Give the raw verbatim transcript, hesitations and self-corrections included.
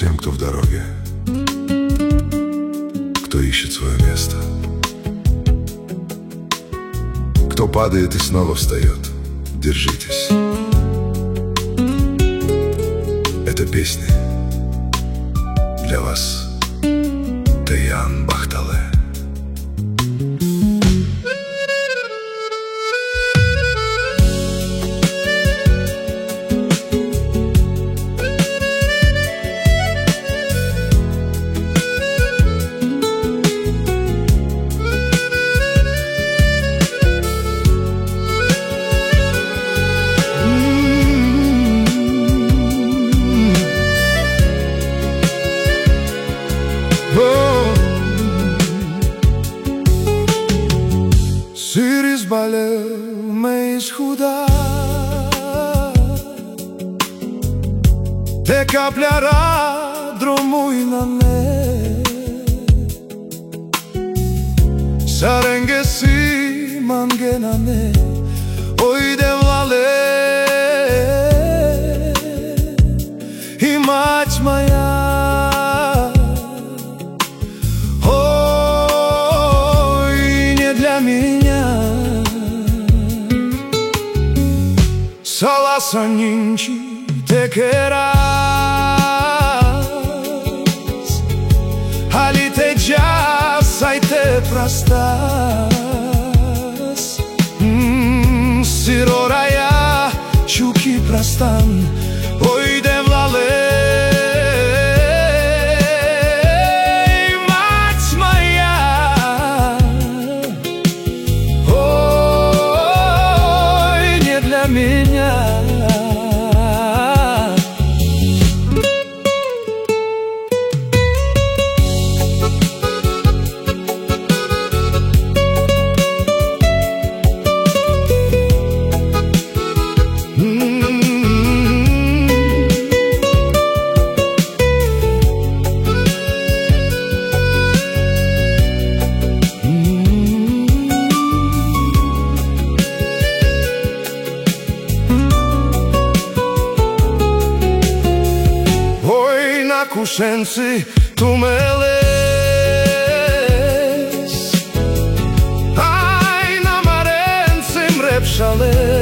всем, кто в дороге, кто ищет свое место, кто падает и снова встает. Держитесь. Это песня для вас, Таян Бахтале. Sir izbaleu me ishuda te capleará dromuinane sarengesi mangenane oi devlale imach maya Salasa ninci te queras Ali te já sai te prastas mm, Siroraya chuki prastan Oi devlale меня. Kušenci tu meles Aj na marenci mrepšale